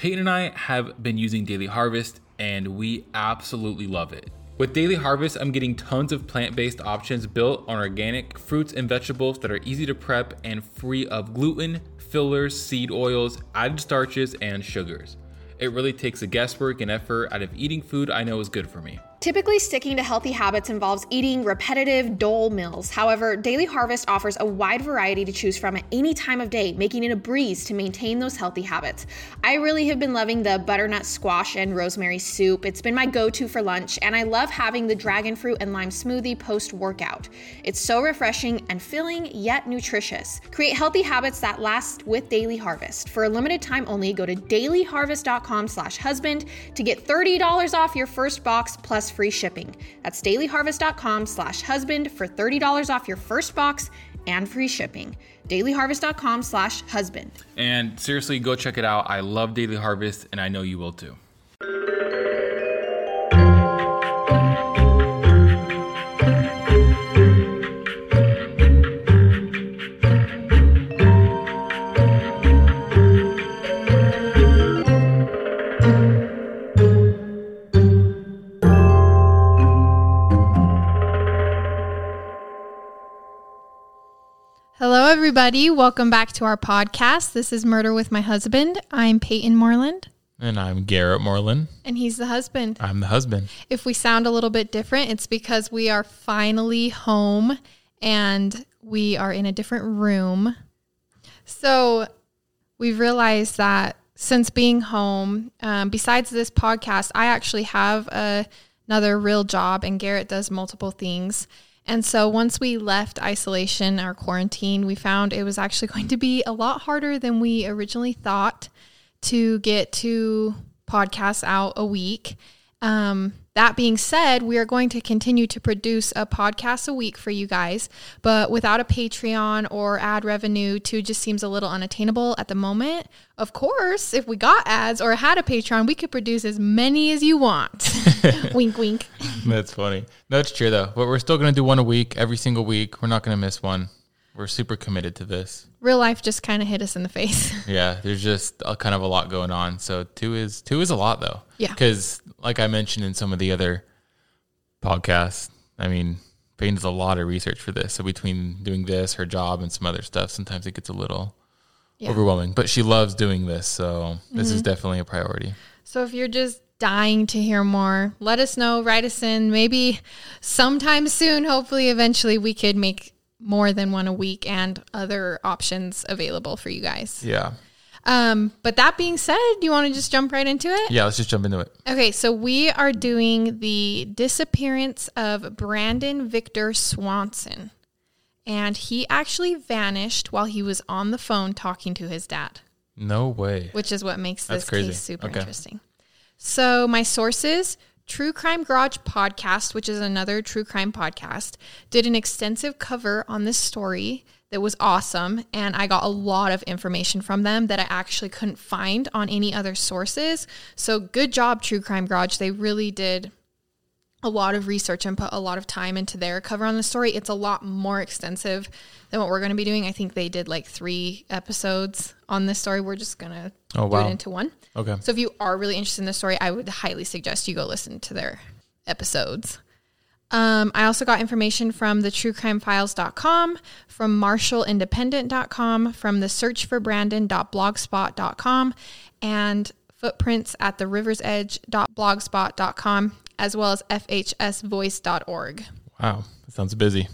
Peyton and I have been using Daily Harvest and we absolutely love it. With Daily Harvest, I'm getting tons of plant-based options built on organic fruits and vegetables that are easy to prep and free of gluten, fillers, seed oils, added starches, and sugars. It really takes the guesswork and effort out of eating food I know is good for me. Typically, sticking to healthy habits involves eating repetitive, dull meals. However, Daily Harvest offers a wide variety to choose from at any time of day, making it a breeze to maintain those healthy habits. I really have been loving the butternut squash and rosemary soup. It's been my go-to for lunch, and I love having the dragon fruit and lime smoothie post-workout. It's so refreshing and filling, yet nutritious. Create healthy habits that last with Daily Harvest. For a limited time only, go to dailyharvest.com/husband to get $30 off your first box plus free shipping. That's dailyharvest.com/husband for $30 off your first box and free shipping. dailyharvest.com/husband. And seriously, go check it out. I love Daily Harvest and I know you will too. Hello, everybody. Welcome back to our podcast. This is Murder with My Husband. I'm Peyton Moreland. And I'm Garrett Moreland. And he's the husband. I'm the husband. If we sound a little bit different, it's because we are finally home and we are in a different room. So we've realized that since being home, besides this podcast, I actually have another real job and Garrett does multiple things. And so once we left isolation or quarantine, we found it was actually going to be a lot harder than we originally thought to get 2 podcasts out a week. That being said, we are going to continue to produce a podcast a week for you guys, but without a Patreon or ad revenue, 2 just seems a little unattainable at the moment. Of course, if we got ads or had a Patreon, we could produce as many as you want. Wink, wink. That's funny. No, it's true though. But we're still going to do one a week, every single week. We're not going to miss one. We're super committed to this. Real life just kind of hit us in the face. Yeah, there's just kind of a lot going on. So 2 is a lot though. Yeah. Because like I mentioned in some of the other podcasts, I mean, Peyton does a lot of research for this. So between doing this, her job, and some other stuff, sometimes it gets a little overwhelming. But she loves doing this. So this is definitely a priority. So if you're just dying to hear more, let us know. Write us in. Maybe sometime soon, hopefully, eventually, we could make more than one a week and other options available for you guys. Yeah. But that being said, do you want to just jump right into it? Yeah, let's just jump into it. Okay, so we are doing the disappearance of Brandon Victor Swanson. And he actually vanished while he was on the phone talking to his dad. No way. Which is what makes this case super Okay. interesting. So my sources: True Crime Garage podcast, which is another true crime podcast, did an extensive cover on this story that was awesome. And I got a lot of information from them that I actually couldn't find on any other sources. So good job, True Crime Garage. They really did a lot of research and put a lot of time into their cover on the story. It's a lot more extensive than what we're going to be doing. I think they did like 3 episodes on this story. We're just going to do it into one. Okay. So if you are really interested in this story, I would highly suggest you go listen to their episodes. I also got information from the truecrimefiles.com, from marshallindependent.com, from the searchforbrandon.blogspot.com, and footprints at the riversedge.blogspot.com, as well as fhsvoice.org. Wow, that sounds busy.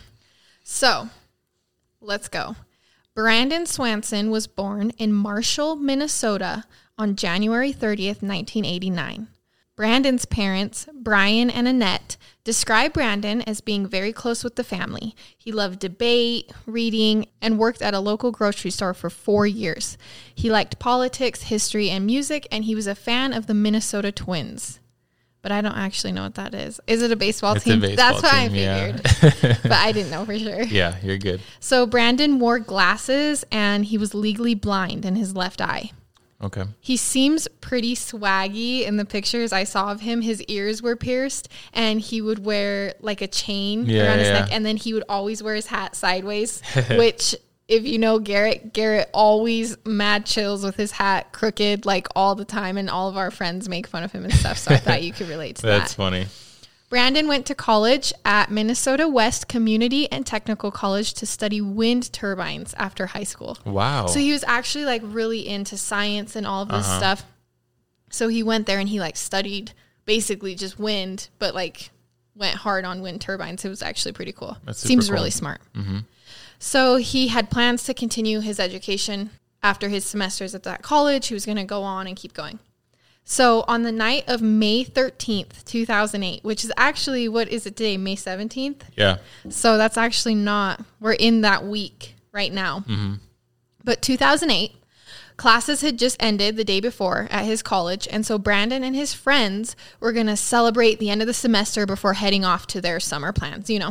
So, let's go. Brandon Swanson was born in Marshall, Minnesota on January 30th, 1989. Brandon's parents, Brian and Annette, describe Brandon as being very close with the family. He loved debate, reading, and worked at a local grocery store for 4 years. He liked politics, history, and music, and he was a fan of the Minnesota Twins. But I don't actually know what that is. Is it a baseball team? That's what I figured. Yeah. But I didn't know for sure. Yeah, you're good. So Brandon wore glasses, and he was legally blind in his left eye. Okay. He seems pretty swaggy in the pictures I saw of him. His ears were pierced, and he would wear like a chain around his neck, and then he would always wear his hat sideways, which if you know Garrett always mad chills with his hat crooked like all the time, and all of our friends make fun of him and stuff. So I thought you could relate to that. That's funny. Brandon went to college at Minnesota West Community and Technical College to study wind turbines after high school. Wow. So he was actually like really into science and all of this stuff. So he went there and he like studied basically just wind, but like went hard on wind turbines. It was actually pretty cool. Seems really smart. Mm-hmm. So he had plans to continue his education after his semesters at that college. He was going to go on and keep going. So on the night of May 13th, 2008, which is actually, what is it today, May 17th? Yeah. So that's actually not, we're in that week right now. Mm-hmm. But 2008, classes had just ended the day before at his college. And so Brandon and his friends were going to celebrate the end of the semester before heading off to their summer plans, you know.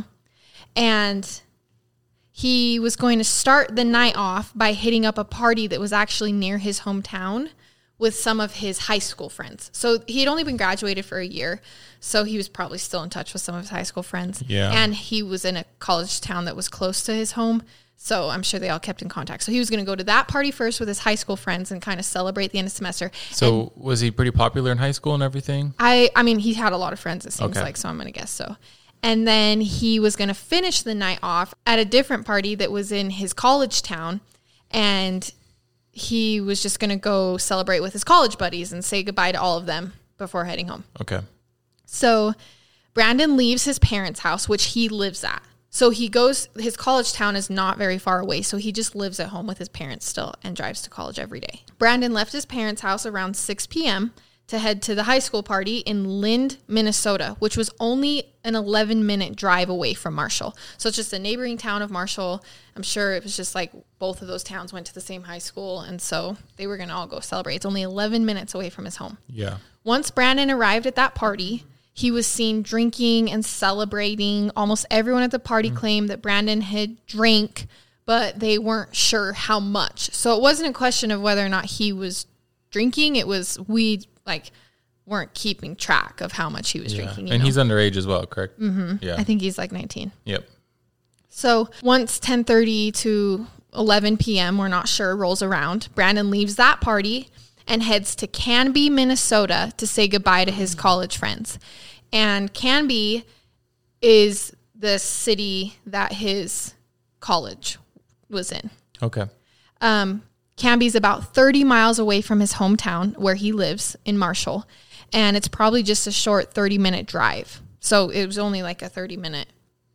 And he was going to start the night off by hitting up a party that was actually near his hometown with some of his high school friends. So he had only been graduated for a year, so he was probably still in touch with some of his high school friends. Yeah. And he was in a college town that was close to his home, so I'm sure they all kept in contact. So he was going to go to that party first with his high school friends and kind of celebrate the end of the semester. So was he pretty popular in high school and everything? I mean, he had a lot of friends, it seems like, so I'm going to guess so. And then he was going to finish the night off at a different party that was in his college town. And he was just going to go celebrate with his college buddies and say goodbye to all of them before heading home. Okay. So Brandon leaves his parents' house, which he lives at. So he goes, his college town is not very far away. So he just lives at home with his parents still and drives to college every day. Brandon left his parents' house around 6 p.m. to head to the high school party in Lind, Minnesota, which was only an 11-minute drive away from Marshall. So it's just a neighboring town of Marshall. I'm sure it was just like both of those towns went to the same high school, and so they were going to all go celebrate. It's only 11 minutes away from his home. Yeah. Once Brandon arrived at that party, he was seen drinking and celebrating. Almost everyone at the party claimed that Brandon had drank, but they weren't sure how much. So it wasn't a question of whether or not he was drinking. It was weren't keeping track of how much he was drinking. And he's underage as well, correct? Mm-hmm. Yeah. I think he's like 19. Yep. So once 10:30 to 11 p.m., we're not sure, rolls around, Brandon leaves that party and heads to Canby, Minnesota to say goodbye to his college friends. And Canby is the city that his college was in. Okay. Canby's about 30 miles away from his hometown where he lives in Marshall. And it's probably just a short 30-minute drive. So it was only like a 30-minute,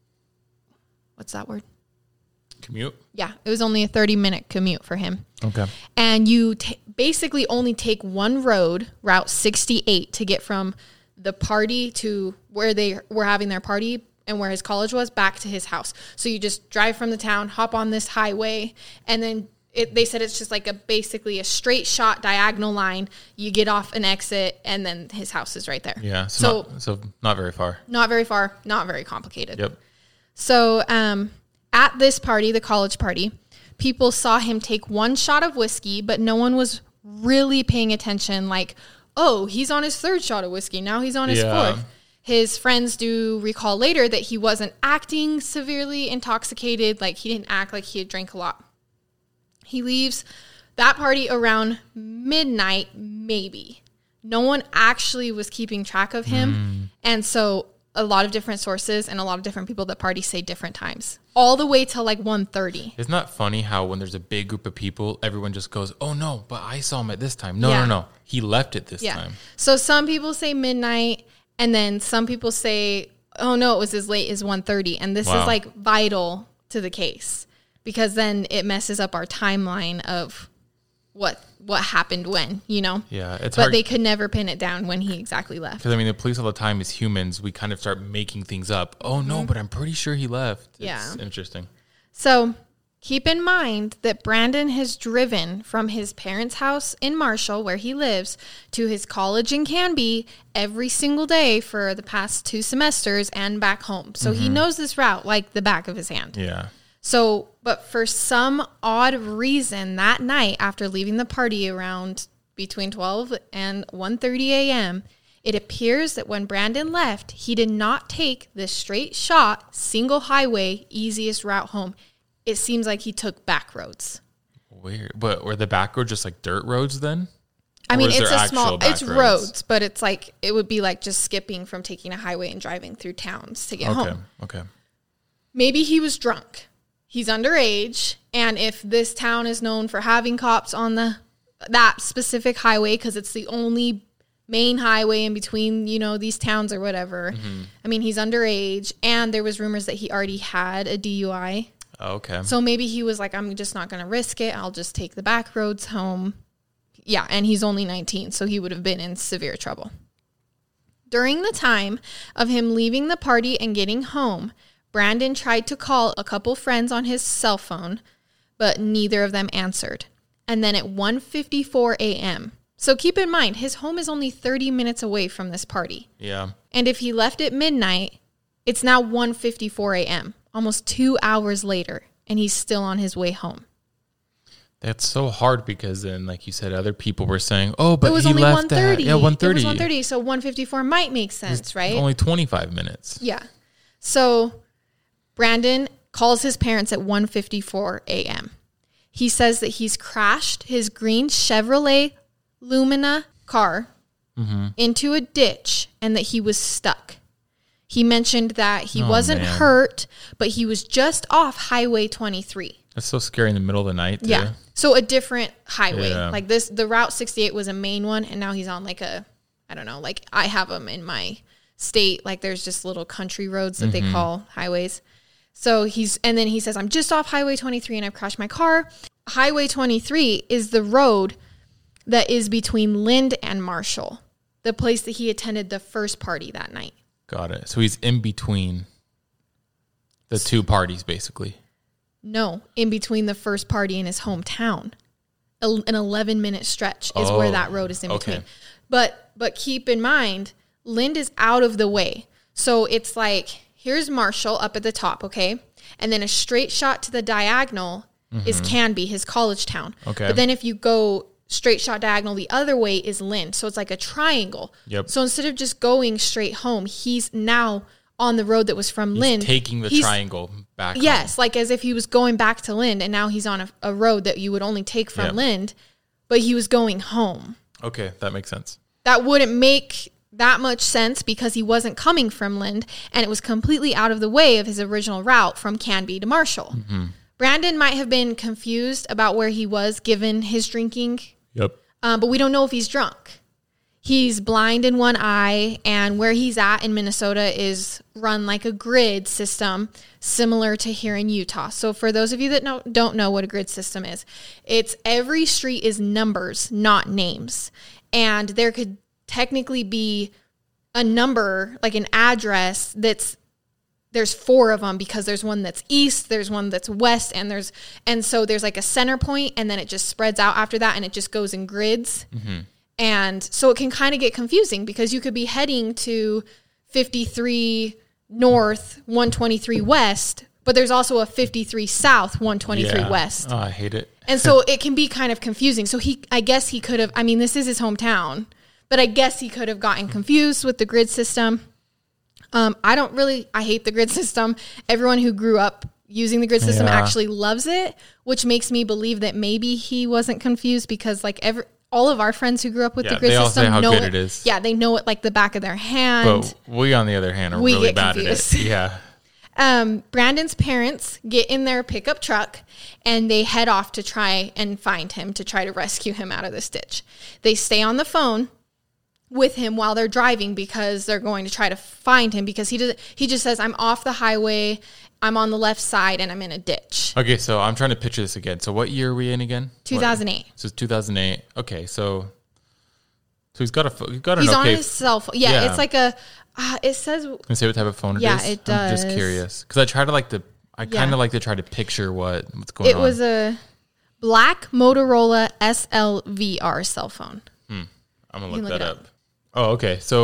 what's that word? Commute? Yeah, it was only a 30-minute commute for him. Okay. And you basically only take one road, Route 68, to get from the party to where they were having their party and where his college was back to his house. So you just drive from the town, hop on this highway, and then they said it's just like basically a straight shot diagonal line. You get off an exit, and then his house is right there. Yeah. So not very far. Not very far. Not very complicated. Yep. So at this party, the college party, people saw him take one shot of whiskey, but no one was really paying attention. Like, oh, he's on his third shot of whiskey. Now he's on his fourth. His friends do recall later that he wasn't acting severely intoxicated. Like, he didn't act like he had drank a lot. He leaves that party around midnight, maybe. No one actually was keeping track of him. And so a lot of different sources and a lot of different people at the party say different times. All the way till like 1:30. Isn't that funny how when there's a big group of people, everyone just goes, oh no, but I saw him at this time. No. He left it this time. So some people say midnight, and then some people say, oh no, it was as late as 1:30. And this is like vital to the case, because then it messes up our timeline of what happened when, you know? Yeah, it's but hard. They could never pin it down when he exactly left. Because, I mean, the police all the time, as humans, we kind of start making things up. Oh, no, but I'm pretty sure he left. It's interesting. So keep in mind that Brandon has driven from his parents' house in Marshall, where he lives, to his college in Canby every single day for the past 2 semesters and back home. So he knows this route like the back of his hand. Yeah. So, but for some odd reason, that night after leaving the party around between 12 and 1:30 a.m., it appears that when Brandon left, he did not take the straight shot, single highway, easiest route home. it seems like he took back roads. Weird. But were the back roads just like dirt roads then? I mean, it's a small, it's roads, but it's like, it would be like just skipping from taking a highway and driving through towns to get home. Okay. Maybe he was drunk. He's underage. And if this town is known for having cops on that specific highway, because it's the only main highway in between, these towns or whatever. Mm-hmm. I mean, he's underage, and there was rumors that he already had a DUI. Oh, okay. So maybe he was like, I'm just not going to risk it. I'll just take the back roads home. Yeah, and he's only 19, so he would have been in severe trouble. During the time of him leaving the party and getting home, Brandon tried to call a couple friends on his cell phone, but neither of them answered. And then at 1:54 a.m., so keep in mind, his home is only 30 minutes away from this party. Yeah. And if he left at midnight, it's now 1:54 a.m., almost 2 hours later, and he's still on his way home. That's so hard because then, like you said, other people were saying, "Oh, but it was he only left 1:30. Yeah, 1:30. It was 1:30, so 1:54 might make sense, right? Only 25 minutes. Yeah. So Brandon calls his parents at 1:54 a.m. He says that he's crashed his green Chevrolet Lumina car into a ditch and that he was stuck. He mentioned that he wasn't hurt, but he was just off Highway 23. That's so scary in the middle of the night, too. Yeah. So a different highway. Yeah. Like the Route 68 was a main one, and now he's on like I have them in my state. Like there's just little country roads that they call highways. So and then he says, I'm just off Highway 23 and I've crashed my car. Highway 23 is the road that is between Lind and Marshall, the place that he attended the first party that night. Got it. So he's in between the two parties, basically. No, in between the first party in his hometown. An 11-minute stretch is where that road is in between. But keep in mind, Lind is out of the way. So it's like, here's Marshall up at the top, okay? And then a straight shot to the diagonal is Canby, his college town. Okay. But then if you go straight shot diagonal the other way is Lind. So it's like a triangle. Yep. So instead of just going straight home, he's now on the road that was from Lind. Taking the triangle back home. Yes, like as if he was going back to Lind, and now he's on a road that you would only take from Lind, but he was going home. Okay, that makes sense. That wouldn't make that much sense because he wasn't coming from Lind, and it was completely out of the way of his original route from Canby to Marshall. Mm-hmm. Brandon might have been confused about where he was given his drinking. Yep. But we don't know if he's drunk. He's blind in one eye, and where he's at in Minnesota is run like a grid system similar to here in Utah. So for those of you that don't know what a grid system is, it's every street is numbers, not names. And there could technically be a number, like an address there's 4 of them because there's one that's east, there's one that's west, and so there's like a center point, and then it just spreads out after that, and it just goes in grids. Mm-hmm. And so it can kind of get confusing because you could be heading to 53 north, 123 west, but there's also a 53 south, 123 west. Oh, I hate it. And so it can be kind of confusing. So I guess he could have, this is his hometown, but I guess he could have gotten confused with the grid system. I hate the grid system. Everyone who grew up using the grid system actually loves it, which makes me believe that maybe he wasn't confused because all of our friends who grew up with the grid system all say know how good it is. Yeah, they know it like the back of their hand. But we, on the other hand, are really bad confused. at it. Yeah. Brandon's parents get in their pickup truck and they head off to try and find him, to try to rescue him out of this ditch. They stay on the phone with him while they're driving because they're going to try to find him because he just says, I'm off the highway, I'm on the left side, and I'm in a ditch. Okay, so I'm trying to picture this again. So what year are we in again? 2008. So it's 2008. Okay, so he's got He's on his cell phone. Yeah, it's like it says. Can you say what type of phone it is? Yeah, it does. I'm just curious because I kind of like to try to picture what's going on. It was a black Motorola SLVR cell phone. I'm gonna look that up. Oh, okay. So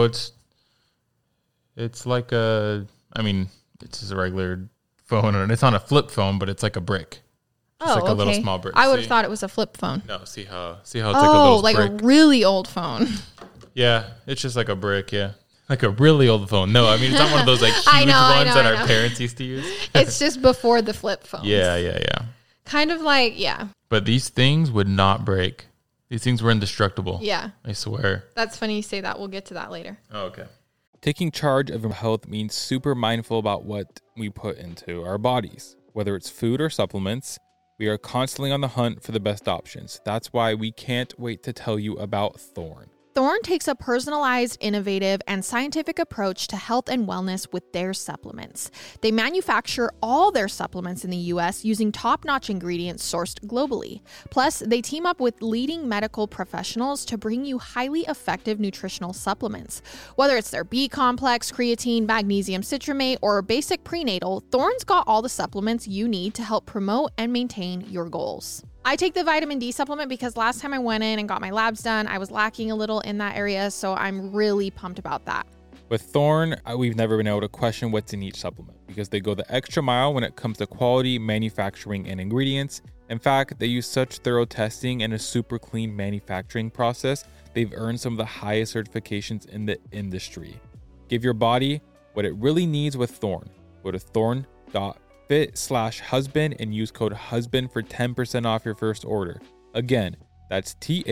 it's like it's just a regular phone, and it's on a flip phone, but it's like a brick. Just like a little small brick. I would have thought it was a flip phone. No, see how it's like a little brick. A really old phone. Yeah, it's just like a brick, yeah. Like a really old phone. No, I mean, it's not one of those like huge ones that our parents used to use. It's just before the flip phones. Yeah. Kind of like, yeah. But these things would not break. These things were indestructible. Yeah. I swear. That's funny you say that. We'll get to that later. Oh, okay. Taking charge of our health means super mindful about what we put into our bodies. Whether it's food or supplements, we are constantly on the hunt for the best options. That's why we can't wait to tell you about Thorne. Thorne takes a personalized, innovative, and scientific approach to health and wellness with their supplements. They manufacture all their supplements in the U.S. using top-notch ingredients sourced globally. Plus, they team up with leading medical professionals to bring you highly effective nutritional supplements. Whether it's their B-complex, creatine, magnesium citrate, or basic prenatal, Thorne's got all the supplements you need to help promote and maintain your goals. I take the vitamin D supplement because last time I went in and got my labs done, I was lacking a little in that area, so I'm really pumped about that. With Thorne, we've never been able to question what's in each supplement because they go the extra mile when it comes to quality, manufacturing, and ingredients. In fact, they use such thorough testing and a super clean manufacturing process, they've earned some of the highest certifications in the industry. Give your body what it really needs with Thorne. Go to thorne.fit/husband and use code HUSBAND for 10% off your first order. Again, that's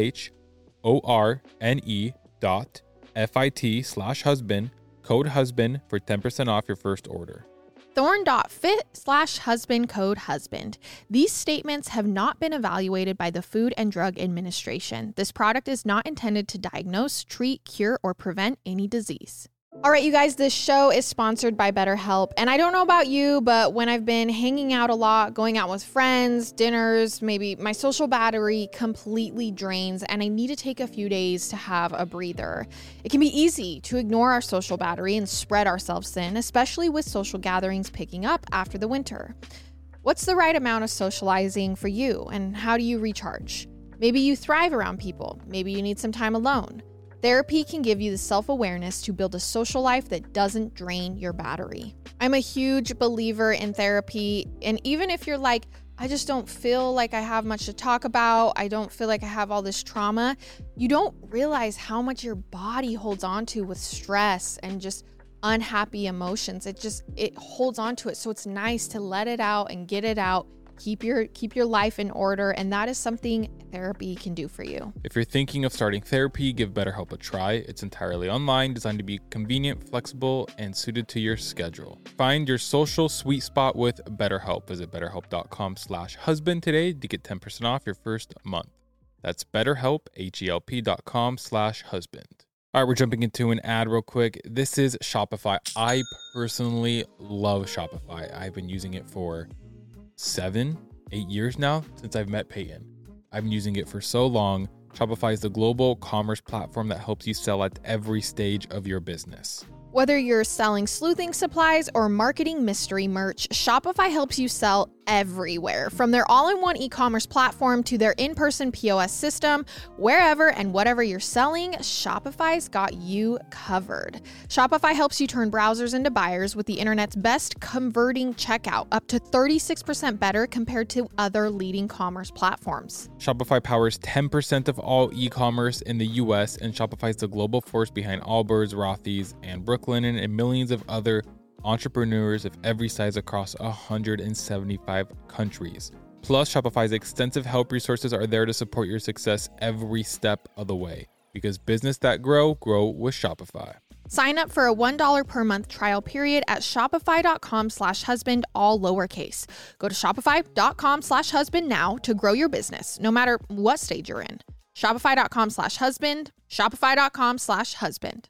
THORNE.FIT/husband, code HUSBAND for 10% off your first order. Thorne.fit/husband, code HUSBAND. These statements have not been evaluated by the Food and Drug Administration. This product is not intended to diagnose, treat, cure, or prevent any disease. All right, you guys, this show is sponsored by BetterHelp. And I don't know about you, but when I've been hanging out a lot, going out with friends, dinners, maybe my social battery completely drains and I need to take a few days to have a breather. It can be easy to ignore our social battery and spread ourselves thin, especially with social gatherings picking up after the winter. What's the right amount of socializing for you and how do you recharge? Maybe you thrive around people. Maybe you need some time alone. Therapy can give you the self-awareness to build a social life that doesn't drain your battery. I'm a huge believer in therapy, and even if you're like, I just don't feel like I have much to talk about, I don't feel like I have all this trauma, you don't realize how much your body holds on to with stress and just unhappy emotions. It holds on to it, so it's nice to let it out and get it out. Keep your life in order, and that is something therapy can do for you. If you're thinking of starting therapy, give BetterHelp a try. It's entirely online, designed to be convenient, flexible, and suited to your schedule. Find your social sweet spot with BetterHelp. Visit BetterHelp.com/husband today to get 10% off your first month. That's BetterHelp, HELP.com/husband. All right, we're jumping into an ad real quick. This is Shopify. I personally love Shopify. I've been using it for 7-8 years now since I've met Peyton. I've been using it for so long. Shopify is the global commerce platform that helps you sell at every stage of your business. Whether you're selling sleuthing supplies or marketing mystery merch, Shopify helps you sell everywhere. From their all-in-one e-commerce platform to their in-person POS system, wherever and whatever you're selling, Shopify's got you covered. Shopify helps you turn browsers into buyers with the internet's best converting checkout, up to 36% better compared to other leading commerce platforms. Shopify powers 10% of all e-commerce in the US, and Shopify is the global force behind Allbirds, Rothy's, and Brooklinen, and millions of other entrepreneurs of every size across 175 countries. Plus, Shopify's extensive help resources are there to support your success every step of the way. Because business that grow with Shopify. Sign up for a $1 per month trial period at shopify.com/husband, all lowercase. Go to shopify.com/husband now to grow your business, no matter what stage you're in. Shopify.com/husband, shopify.com/husband.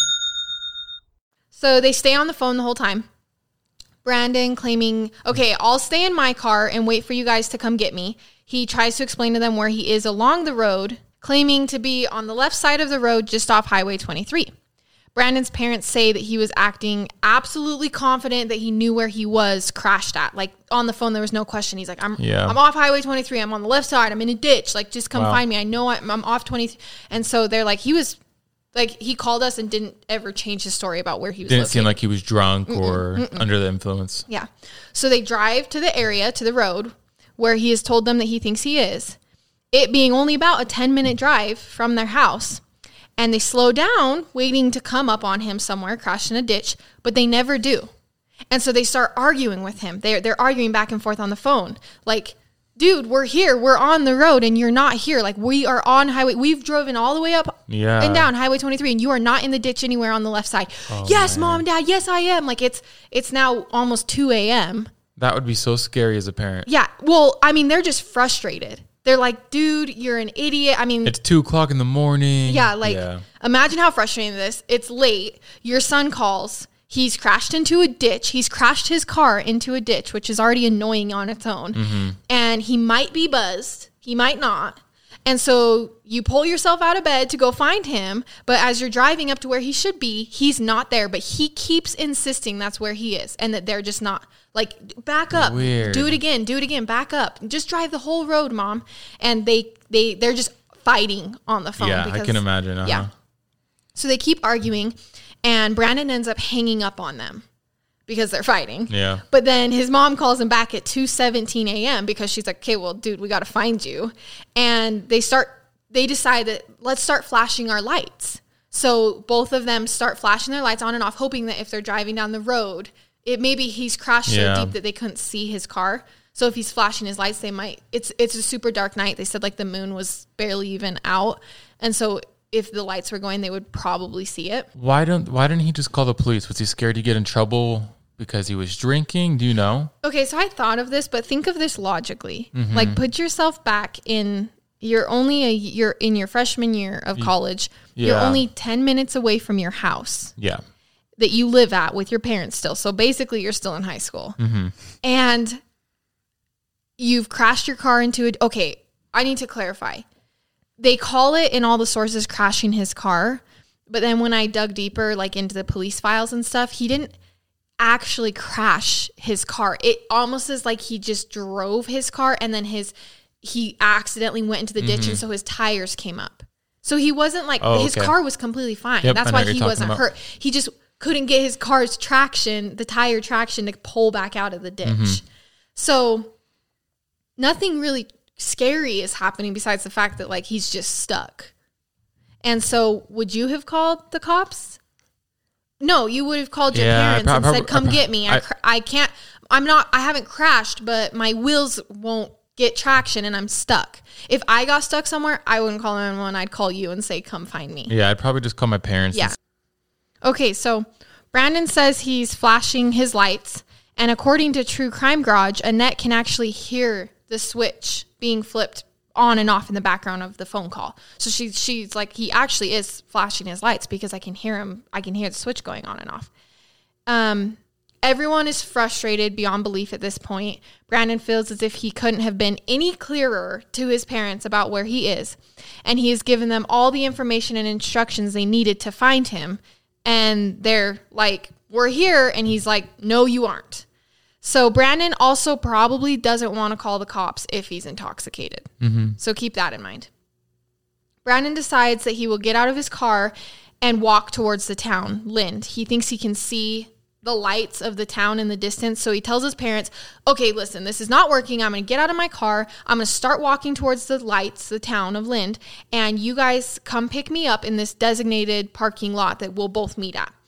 So they stay on the phone the whole time. Brandon claiming, okay, I'll stay in my car and wait for you guys to come get me. He tries to explain to them where he is along the road, claiming to be on the left side of the road just off Highway 23. Brandon's parents say that he was acting absolutely confident that he knew where he was crashed at. Like on the phone, there was no question. He's like, I'm off Highway 23. I'm on the left side. I'm in a ditch. Like, just come find me. I know I'm off 23. And so they're like, he called us and didn't ever change his story about where he was. Didn't seem like he was drunk or under the influence. Yeah. So they drive to the area, to the road, where he has told them that he thinks he is. It being only about a 10-minute drive from their house. and they slow down, waiting to come up on him somewhere, crash in a ditch, but they never do. And so they start arguing with him. They're arguing back and forth on the phone. Like, dude, we're here. We're on the road and you're not here. Like, we are on highway. We've driven all the way up and down Highway 23 and you are not in the ditch anywhere on the left side. Oh, yes, man. Mom, Dad. Yes, I am. Like, it's now almost 2 a.m. That would be so scary as a parent. Yeah. Well, I mean, they're just frustrated. They're like, dude, you're an idiot. I mean, it's 2:00 in the morning. Yeah. Imagine how frustrating this. It's late. Your son calls. He's crashed into a ditch. He's crashed his car into a ditch, which is already annoying on its own. Mm-hmm. And he might be buzzed. He might not. And so you pull yourself out of bed to go find him. But as you're driving up to where he should be, he's not there. But he keeps insisting that's where he is and that they're just not. Like, back up. Weird. Do it again. Back up. Just drive the whole road, Mom. And they're just fighting on the phone. Yeah, because, I can imagine. Uh-huh. Yeah. So they keep arguing. And Brandon ends up hanging up on them because they're fighting. Yeah. But then his mom calls him back at 2:17 a.m. because she's like, okay, well, dude, we got to find you. And they decide that let's start flashing our lights. So both of them start flashing their lights on and off, hoping that if they're driving down the road, maybe he's crashed so deep that they couldn't see his car. So if he's flashing his lights, they might, it's a super dark night. They said like the moon was barely even out. And so if the lights were going, they would probably see it. Why didn't he just call the police? Was he scared to get in trouble because he was drinking? Do you know? Okay, so I thought of this, but think of this logically. Mm-hmm. Like, put yourself back in. You're in your freshman year of college. Yeah. You're only 10 minutes away from your house. Yeah. That you live at with your parents still. So basically, you're still in high school. Mm-hmm. And you've crashed your car into it. Okay, I need to clarify. They call it in all the sources crashing his car. But then when I dug deeper, like into the police files and stuff, he didn't actually crash his car. It almost is like he just drove his car and then he accidentally went into the ditch and so his tires came up. So he wasn't like, his car was completely fine. Yep, that's why he wasn't hurt. He just couldn't get his car's traction, the tire traction to pull back out of the ditch. Mm-hmm. So nothing really scary is happening besides the fact that like he's just stuck. And so would you have called the cops? No, you would have called your parents and said, come get me. I haven't crashed, but my wheels won't get traction and I'm stuck. If I got stuck somewhere, I wouldn't call anyone. I'd call you and say, come find me. Yeah, I'd probably just call my parents. Yeah. Okay, so Brandon says he's flashing his lights. And according to True Crime Garage, Annette can actually hear the switch being flipped on and off in the background of the phone call. So she's like, he actually is flashing his lights because I can hear him. I can hear the switch going on and off. Everyone is frustrated beyond belief at this point. Brandon feels as if he couldn't have been any clearer to his parents about where he is. And he has given them all the information and instructions they needed to find him. And they're like, we're here. And he's like, no, you aren't. So Brandon also probably doesn't want to call the cops if he's intoxicated. Mm-hmm. So keep that in mind. Brandon decides that he will get out of his car and walk towards the town, Lind. He thinks he can see the lights of the town in the distance. So he tells his parents, okay, listen, this is not working. I'm going to get out of my car. I'm going to start walking towards the lights, the town of Lind. And you guys come pick me up in this designated parking lot that we'll both meet at.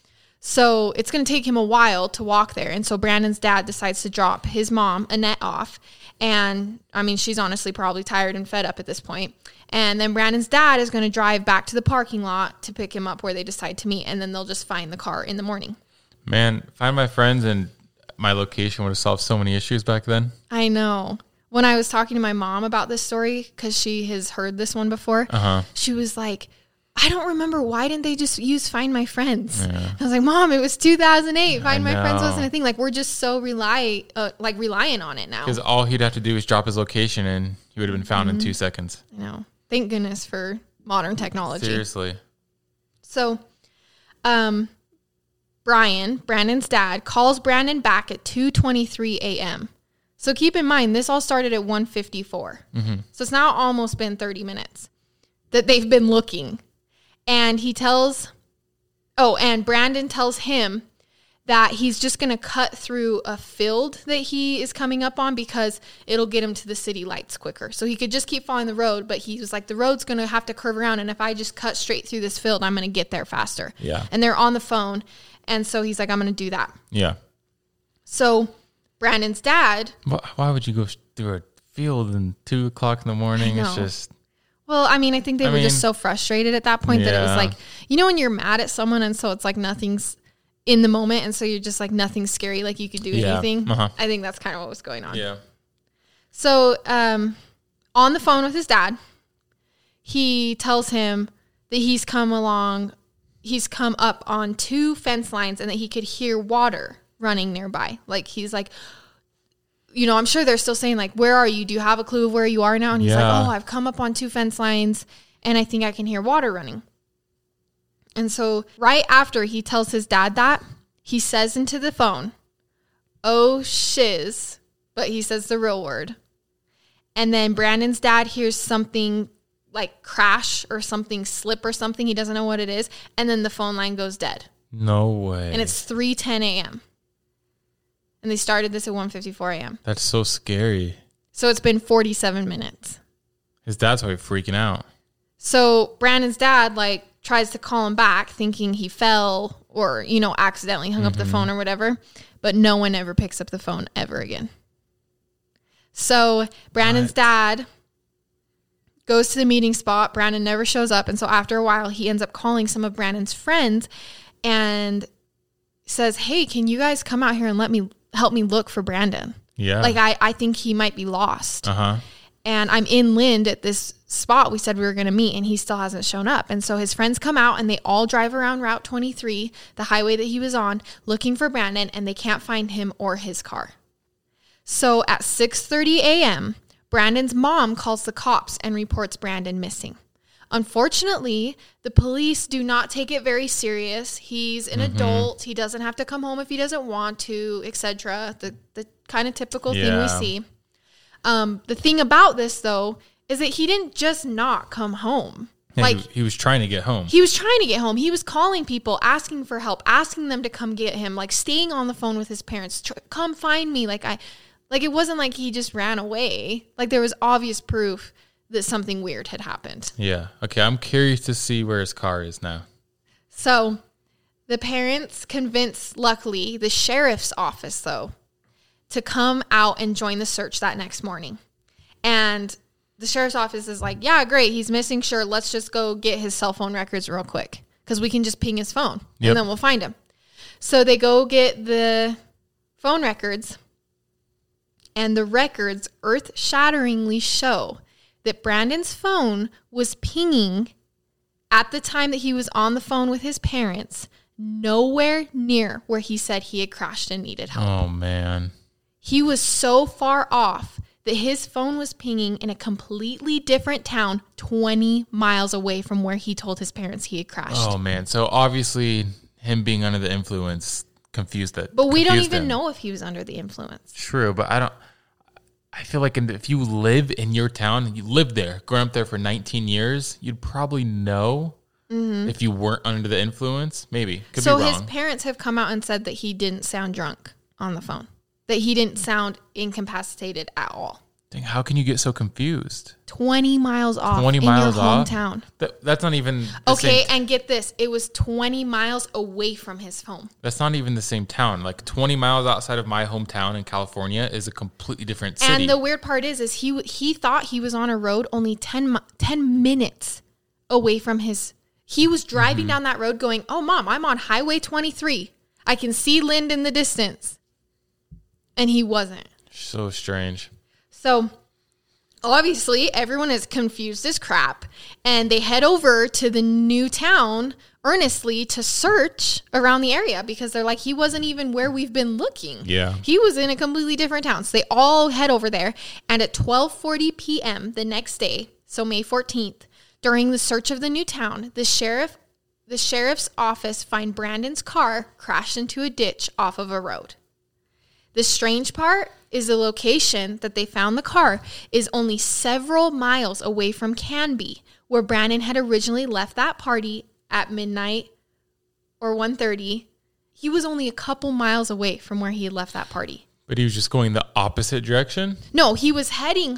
So it's going to take him a while to walk there. And so Brandon's dad decides to drop his mom, Annette, off. And I mean, she's honestly probably tired and fed up at this point. And then Brandon's dad is going to drive back to the parking lot to pick him up where they decide to meet. And then they'll just find the car in the morning. Man, Find My Friends and my location would have solved so many issues back then. I know. When I was talking to my mom about this story, because she has heard this one before, she was like, I don't remember. Why didn't they just use Find My Friends? Yeah. I was like, Mom, it was 2008. Find My Friends wasn't a thing. Like, we're just so reliant on it now. Because all he'd have to do is drop his location and he would have been found in 2 seconds. I know. Thank goodness for modern technology. Seriously. So, Brandon's dad, calls Brandon back at 2:23 a.m. So keep in mind, this all started at 1:54. Mm-hmm. So it's now almost been 30 minutes that they've been looking. And Brandon tells him that he's just going to cut through a field that he is coming up on because it'll get him to the city lights quicker. So he could just keep following the road, but he was like, the road's going to have to curve around. And if I just cut straight through this field, I'm going to get there faster. Yeah. And they're on the phone. And so he's like, I'm going to do that. Yeah. So Brandon's dad. Why would you go through a field at 2 o'clock in the morning? It's just. Well, I mean, I think they were just so frustrated at that point that it was like, you know, when you're mad at someone and so it's like nothing's in the moment. And so you're just like, nothing's scary. Like you could do anything. I think that's kind of what was going on. Yeah. So on the phone with his dad, he tells him that he's come up on 2 fence lines and that he could hear water running nearby. Like he's like, you know, I'm sure they're still saying like, where are you? Do you have a clue of where you are now? And he's like, oh, I've come up on 2 fence lines and I think I can hear water running. And so right after he tells his dad that, he says into the phone, oh shiz, but he says the real word. And then Brandon's dad hears something like crash or something slip or something. He doesn't know what it is. And then the phone line goes dead. No way. And it's 3:10 a.m. And they started this at 1:54 a.m. That's so scary. So it's been 47 minutes. His dad's probably freaking out. So Brandon's dad like tries to call him back thinking he fell or, you know, accidentally hung up the phone or whatever. But no one ever picks up the phone ever again. So Brandon's dad goes to the meeting spot. Brandon never shows up. And so after a while, he ends up calling some of Brandon's friends and says, hey, can you guys come out here and help me look for Brandon? Yeah. Like, I think he might be lost. And I'm in Lind at this spot we said we were going to meet, and he still hasn't shown up. And so his friends come out, and they all drive around Route 23, the highway that he was on, looking for Brandon, and they can't find him or his car. So at 6:30 a.m., Brandon's mom calls the cops and reports Brandon missing. Unfortunately, the police do not take it very serious. He's an adult. He doesn't have to come home if he doesn't want to, etc. The kind of typical thing we see. The thing about this, though, is that he didn't just not come home. Yeah, like he was trying to get home. He was trying to get home. He was calling people, asking for help, asking them to come get him, like staying on the phone with his parents. Come find me. Like it wasn't like he just ran away. Like there was obvious proof that something weird had happened. Yeah. Okay. I'm curious to see where his car is now. So the parents convinced, luckily, the sheriff's office, though, to come out and join the search that next morning. And the sheriff's office is like, yeah, great. He's missing. Sure. Let's just go get his cell phone records real quick because we can just ping his phone and then we'll find him. So they go get the phone records, and the records earth-shatteringly show that Brandon's phone was pinging at the time that he was on the phone with his parents, nowhere near where he said he had crashed and needed help. Oh, man. He was so far off that his phone was pinging in a completely different town 20 miles away from where he told his parents he had crashed. Oh, man. So obviously him being under the influence confused that. But we don't even know if he was under the influence. True, but I feel like if you live in your town, you lived there, grown up there for 19 years, you'd probably know if you weren't under the influence. Maybe. Could be wrong. So his parents have come out and said that he didn't sound drunk on the phone, that he didn't sound incapacitated at all. Dang, how can you get so confused? 20 miles off 20 miles in your hometown. That's not even okay, and get this. It was 20 miles away from his home. That's not even the same town. Like 20 miles outside of my hometown in California is a completely different city. And the weird part is he thought he was on a road only 10 minutes away from his... He was driving down that road going, oh, Mom, I'm on Highway 23. I can see Lind in the distance. And he wasn't. So strange. So obviously everyone is confused as crap, and they head over to the new town earnestly to search around the area because they're like, he wasn't even where we've been looking. Yeah. He was in a completely different town. So they all head over there, and at 12:40 p.m. the next day, so May 14th, during the search of the new town, the sheriff's office find Brandon's car crashed into a ditch off of a road. The strange part is the location that they found the car is only several miles away from Canby, where Brandon had originally left that party at midnight or 1:30. he was only a couple miles away from where he had left that party. But he was just going the opposite direction? No, he was heading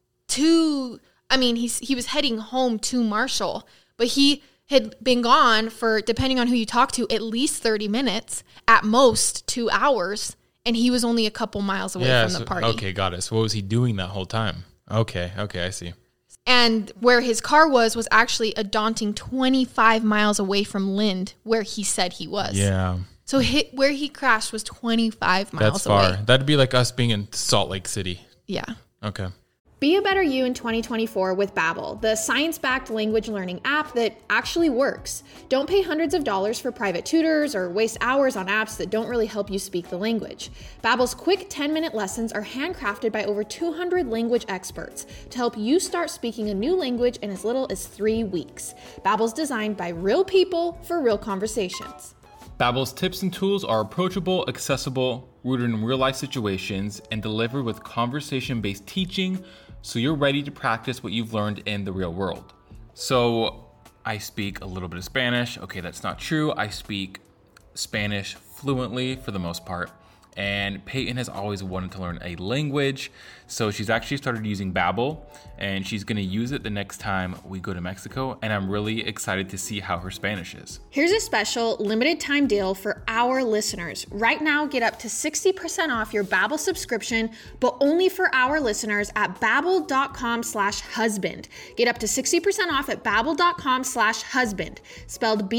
he was heading home to Marshall, but he had been gone for, depending on who you talk to, at least 30 minutes, at most 2 hours, and he was only a couple miles away from the party. Okay, got it. So what was he doing that whole time? Okay, I see. And where his car was actually a daunting 25 miles away from Lind, where he said he was. Yeah. So where he crashed was 25 miles That's far. away. That'd be like us being in Salt Lake City. Yeah. Okay. Be a better you in 2024 with Babbel, the science-backed language learning app that actually works. Don't pay hundreds of dollars for private tutors or waste hours on apps that don't really help you speak the language. Babbel's quick 10-minute lessons are handcrafted by over 200 language experts to help you start speaking a new language in as little as 3 weeks. Babbel's designed by real people for real conversations. Babbel's tips and tools are approachable, accessible, rooted in real-life situations, and delivered with conversation-based teaching, so you're ready to practice what you've learned in the real world. So I speak a little bit of Spanish. Okay, that's not true. I speak Spanish fluently for the most part. And Peyton has always wanted to learn a language, so she's actually started using Babbel, and she's going to use it the next time we go to Mexico, and I'm really excited to see how her Spanish is. Here's a special limited time deal for our listeners. Right now, get up to 60% off your Babbel subscription, but only for our listeners at babbel.com/husband. Get up to 60% off at babbel.com/husband, spelled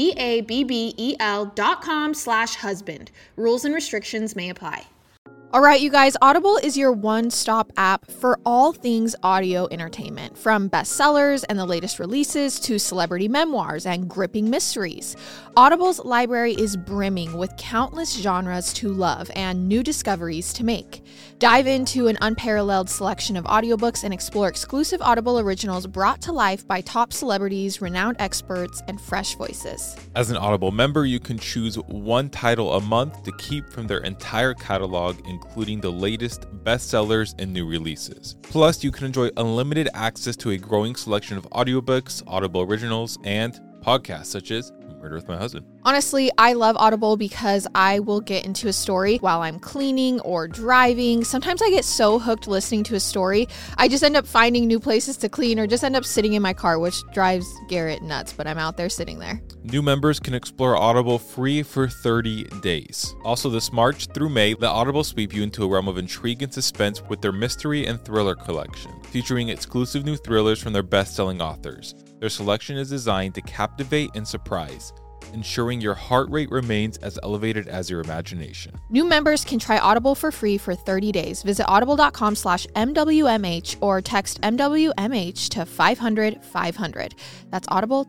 BABBEL.com/husband. Rules and restrictions may apply. All right, you guys, Audible is your one-stop app for all things audio entertainment, from bestsellers and the latest releases to celebrity memoirs and gripping mysteries. Audible's library is brimming with countless genres to love and new discoveries to make. Dive into an unparalleled selection of audiobooks and explore exclusive Audible originals brought to life by top celebrities, renowned experts, and fresh voices. As an Audible member, you can choose one title a month to keep from their entire catalog, including the latest bestsellers and new releases. Plus, you can enjoy unlimited access to a growing selection of audiobooks, Audible originals, and podcasts such as Murder with My Husband. Honestly, I love Audible because I will get into a story while I'm cleaning or driving. Sometimes I get so hooked listening to a story, I just end up finding new places to clean or just end up sitting in my car, which drives Garrett nuts, but I'm out there sitting there. New members can explore Audible free for 30 days. Also, this March through May, let Audible sweep you into a realm of intrigue and suspense with their mystery and thriller collection, featuring exclusive new thrillers from their best-selling authors. Their selection is designed to captivate and surprise, ensuring your heart rate remains as elevated as your imagination. New members can try Audible for free for 30 days. Visit audible.com/MWMH or text MWMH to 500-500. That's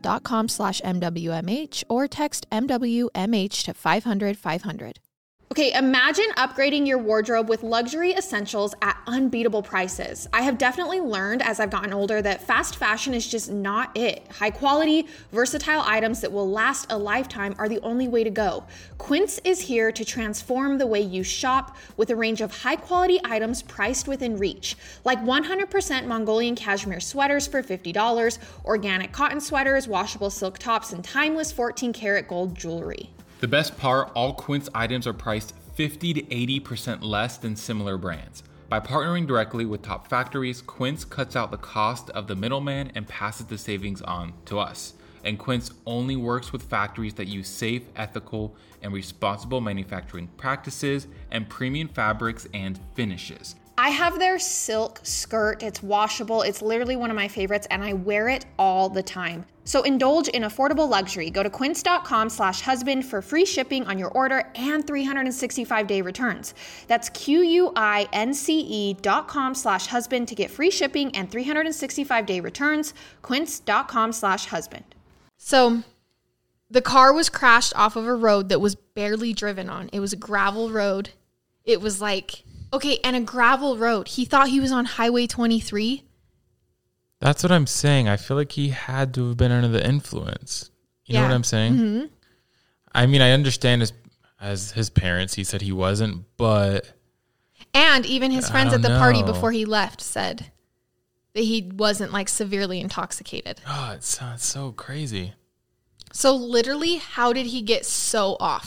audible.com/MWMH or text MWMH to 500-500. Okay, imagine upgrading your wardrobe with luxury essentials at unbeatable prices. I have definitely learned as I've gotten older that fast fashion is just not it. High quality, versatile items that will last a lifetime are the only way to go. Quince is here to transform the way you shop with a range of high quality items priced within reach, like 100% Mongolian cashmere sweaters for $50, organic cotton sweaters, washable silk tops, and timeless 14-karat gold jewelry. The best part, all Quince items are priced 50 to 80% less than similar brands. By partnering directly with top factories, Quince cuts out the cost of the middleman and passes the savings on to us. And Quince only works with factories that use safe, ethical, and responsible manufacturing practices and premium fabrics and finishes. I have their silk skirt. It's washable. It's literally one of my favorites, and I wear it all the time. So indulge in affordable luxury. Go to quince.com/husband for free shipping on your order and 365-day returns. That's QUINCE.com/husband to get free shipping and 365-day returns. Quince.com/husband. So the car was crashed off of a road that was barely driven on. It was a gravel road. It was like... Okay, and a gravel road. He thought he was on Highway 23. That's what I'm saying. I feel like he had to have been under the influence. You know what I'm saying? Mm-hmm. I mean, I understand as his parents, he said he wasn't, but... And even his friends at the party before he left said that he wasn't like severely intoxicated. Oh, it sounds so crazy. So literally, how did he get so off?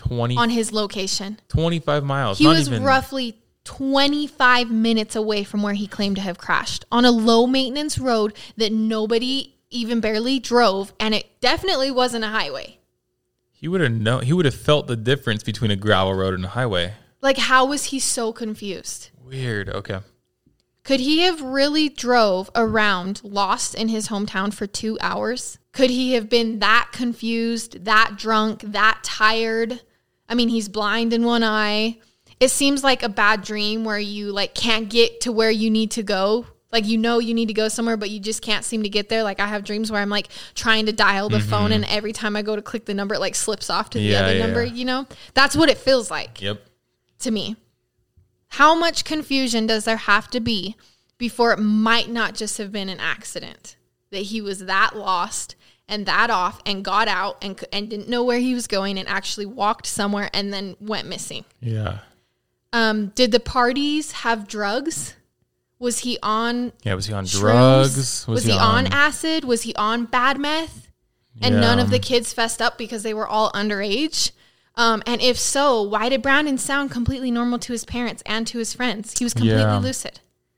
on his location. 25 miles. He was roughly 25 minutes away from where he claimed to have crashed on a low maintenance road that nobody even barely drove, and it definitely wasn't a highway. He would have felt the difference between a gravel road and a highway. Like, how was he so confused? Weird. Okay. Could he have really drove around lost in his hometown for 2 hours? Could he have been that confused, that drunk, that tired? I mean, he's blind in one eye. It seems like a bad dream where you like can't get to where you need to go. Like, you need to go somewhere, but you just can't seem to get there. Like, I have dreams where I'm like trying to dial the phone, and every time I go to click the number, it like slips off to the other number, you know? That's what it feels like. Yep. To me. How much confusion does there have to be before it might not just have been an accident? That he was that lost and that off and got out and didn't know where he was going and actually walked somewhere and then went missing. Yeah. Did the parties have drugs? Was he on was he on shrooms? drugs? Was he on acid? Was he on bad meth? And none of the kids fessed up because they were all underage? And if so, why did Brandon sound completely normal to his parents and to his friends? He was completely lucid.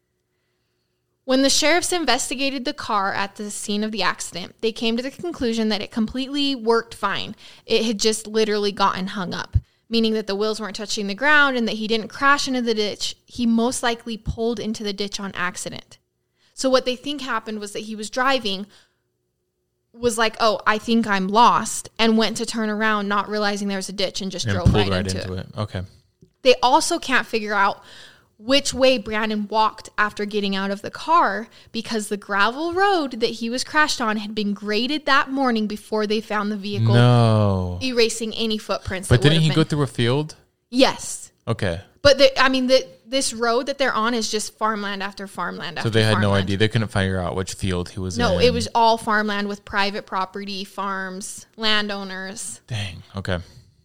When the sheriffs investigated the car at the scene of the accident, they came to the conclusion that it completely worked fine. It had just literally gotten hung up, meaning that the wheels weren't touching the ground and that he didn't crash into the ditch. He most likely pulled into the ditch on accident. So what they think happened was that he was driving, was like, oh, I think I'm lost, and went to turn around, not realizing there was a ditch, and just drove right into it. Okay. They also can't figure out which way Brandon walked after getting out of the car because the gravel road that he was crashed on had been graded that morning before they found the vehicle, erasing any footprints. But didn't he go through a field? Yes. Okay. But this road that they're on is just farmland after farmland after farmland. So they had farmland. no idea. They couldn't figure out which field he was in. No, it was all farmland with private property, farms, landowners. Dang. Okay.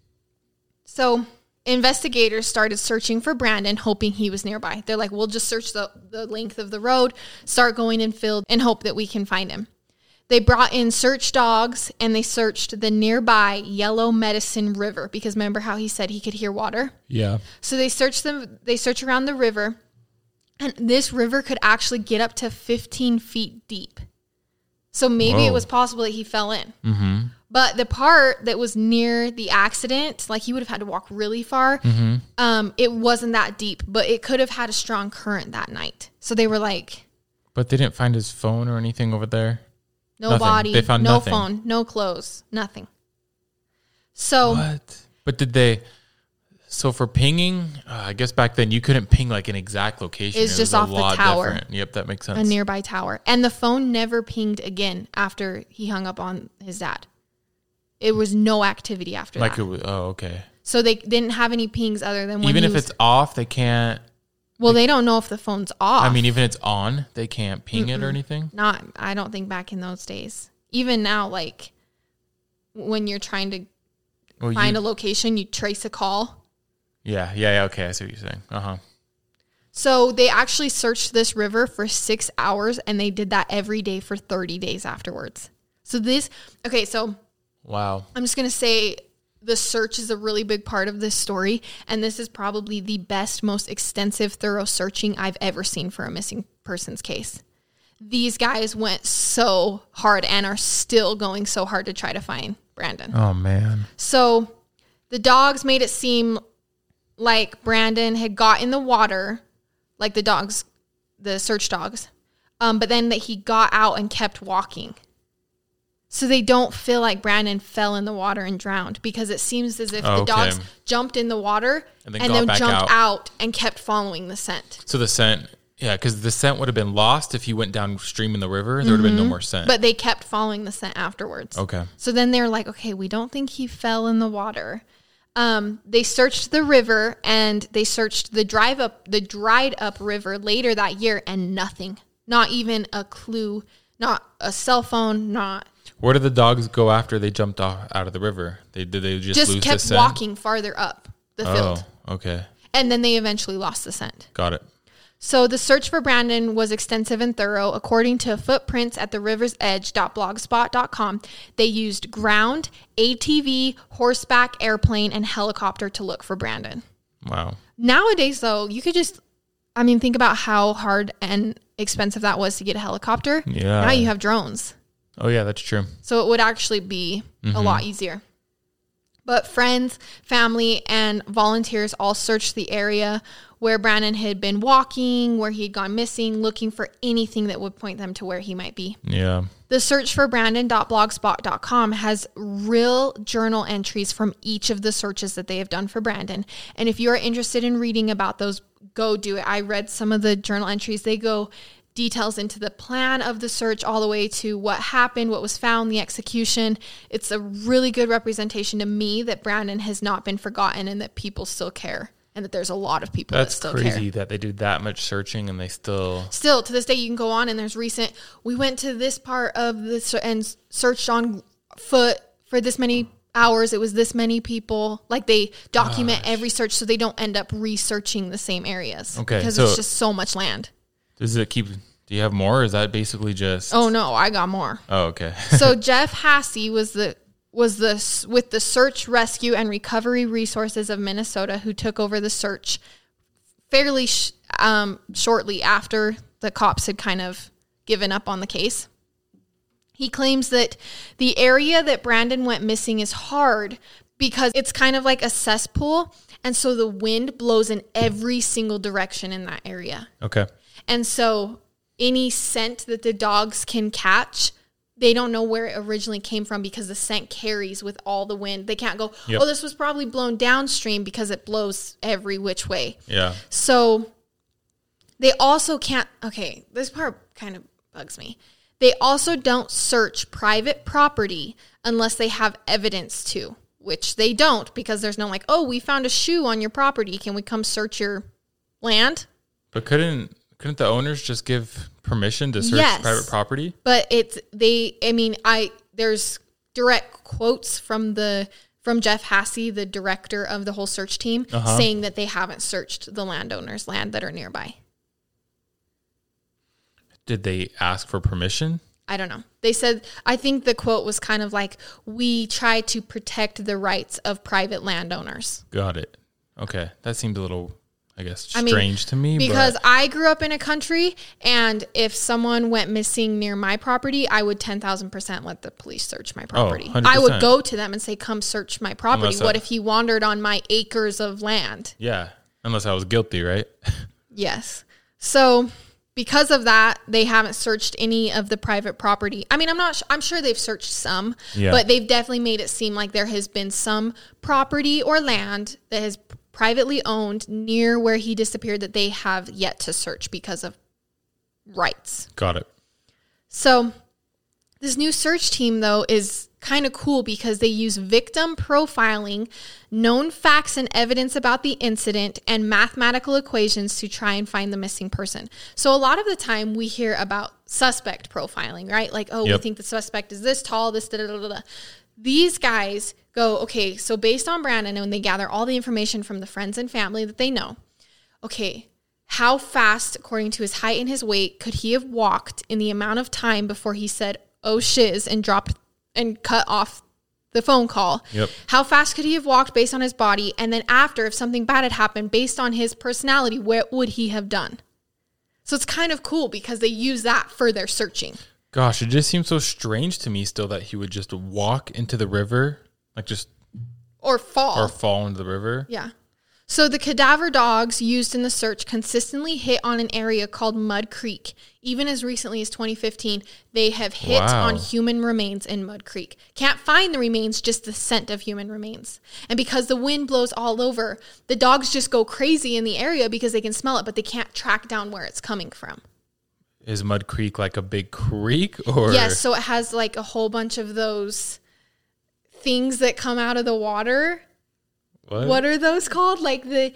So investigators started searching for Brandon, hoping he was nearby. They're like, we'll just search the length of the road, start going in field, and hope that we can find him. They brought in search dogs, and they searched the nearby Yellow Medicine River, because remember how he said he could hear water? Yeah. So they search around the river, and this river could actually get up to 15 feet deep. So maybe it was possible that he fell in. Mm-hmm. But the part that was near the accident, like he would have had to walk really far, it wasn't that deep, but it could have had a strong current that night. So they were like... But they didn't find his phone or anything over there? No body, they found nothing. Phone, no clothes, nothing. So... What? But did they... So for pinging, I guess back then you couldn't ping like an exact location. It's just off the tower. Different. Yep, that makes sense. A nearby tower. And the phone never pinged again after he hung up on his dad. It was no activity after that. Okay. So they didn't have any pings other than when even if it's off, they can't... Well, they don't know if the phone's off. I mean, even if it's on, they can't ping it or anything? I don't think back in those days. Even now, like, when you're trying to find a location, you trace a call. Yeah, okay, I see what you're saying. Uh-huh. So they actually searched this river for 6 hours, and they did that every day for 30 days afterwards. So wow. I'm just going to say the search is a really big part of this story, and this is probably the best, most extensive, thorough searching I've ever seen for a missing persons case. These guys went so hard and are still going so hard to try to find Brandon. Oh, man. So the dogs made it seem like Brandon had got in the water, like the search dogs, but then that he got out and kept walking. So they don't feel like Brandon fell in the water and drowned, because it seems as if the dogs jumped in the water and then jumped out and kept following the scent. So the scent, because the scent would have been lost if he went downstream in the river. There would have been no more scent. But they kept following the scent afterwards. Okay. So then they're like, okay, we don't think he fell in the water. They searched the river, and they searched the dried up river later that year, and nothing. Not even a clue, not a cell phone, not... Where did the dogs go after they jumped out of the river? Did they just lose the scent? Just kept walking farther up the field. Oh, okay. And then they eventually lost the scent. Got it. So the search for Brandon was extensive and thorough. According to footprints at the river's edge.blogspot.com, they used ground, ATV, horseback, airplane, and helicopter to look for Brandon. Wow. Nowadays, though, you could just, think about how hard and expensive that was to get a helicopter. Yeah. Now you have drones. Oh, yeah, that's true. So it would actually be a lot easier. But friends, family, and volunteers all searched the area where Brandon had been walking, where he had gone missing, looking for anything that would point them to where he might be. Yeah. The search for Brandon.blogspot.com has real journal entries from each of the searches that they have done for Brandon. And if you are interested in reading about those, go do it. I read some of the journal entries. They go details into the plan of the search all the way to what happened, what was found, the execution. It's a really good representation to me that Brandon has not been forgotten and that people still care. And that there's a lot of people that still care. That's crazy that they do that much searching and they still to this day, you can go on and there's we went to this part of this and searched on foot for this many hours. It was this many people. Like they document every search so they don't end up researching the same areas. Okay. Because it's just so much land. Do you have more or is that basically just... Oh no, I got more. Oh, okay. So Jeff Hasse was with the Search, Rescue, and Recovery Resources of Minnesota, who took over the search fairly shortly after the cops had kind of given up on the case. He claims that the area that Brandon went missing is hard because it's kind of like a cesspool, and so the wind blows in every single direction in that area. Okay. And so any scent that the dogs can catch, they don't know where it originally came from because the scent carries with all the wind. They can't go, oh, this was probably blown downstream because it blows every which way. Yeah. So they also can't, okay, this part kind of bugs me. They also don't search private property unless they have evidence to, which they don't because there's no like, oh, we found a shoe on your property. Can we come search your land? But couldn't the owners just give permission to search private property? But there's direct quotes from Jeff Hasse, the director of the whole search team, saying that they haven't searched the landowners' land that are nearby. Did they ask for permission? I don't know. They said, I think the quote was kind of like, we try to protect the rights of private landowners. Got it. Okay. That seemed a little, I guess, strange to me. Because I grew up in a country, and if someone went missing near my property, I would 10,000% let the police search my property. 100%. I would go to them and say, come search my property. What if he wandered on my acres of land? Yeah. Unless I was guilty, right? Yes. So because of that, they haven't searched any of the private property. I'm sure they've searched some, but they've definitely made it seem like there has been some property or land that has privately owned near where he disappeared that they have yet to search because of rights. Got it. So this new search team, though, is kind of cool because they use victim profiling, known facts and evidence about the incident, and mathematical equations to try and find the missing person. So a lot of the time we hear about suspect profiling, right? Like, we think the suspect is this tall, this da-da-da-da-da. These guys go, okay, so based on Brandon, and when they gather all the information from the friends and family that they know, okay, how fast, according to his height and his weight, could he have walked in the amount of time before he said, oh shiz, and dropped and cut off the phone call? How fast could he have walked based on his body? And then after, if something bad had happened, based on his personality, what would he have done? So it's kind of cool because they use that for their searching. Gosh, it just seems so strange to me still that he would just walk into the river, or fall into the river. Yeah. So the cadaver dogs used in the search consistently hit on an area called Mud Creek. Even as recently as 2015, they have hit on human remains in Mud Creek. Can't find the remains, just the scent of human remains. And because the wind blows all over, the dogs just go crazy in the area because they can smell it, but they can't track down where it's coming from. Is Mud Creek like a big creek? Or yes, so it has like a whole bunch of those things that come out of the water. What are those called? Like the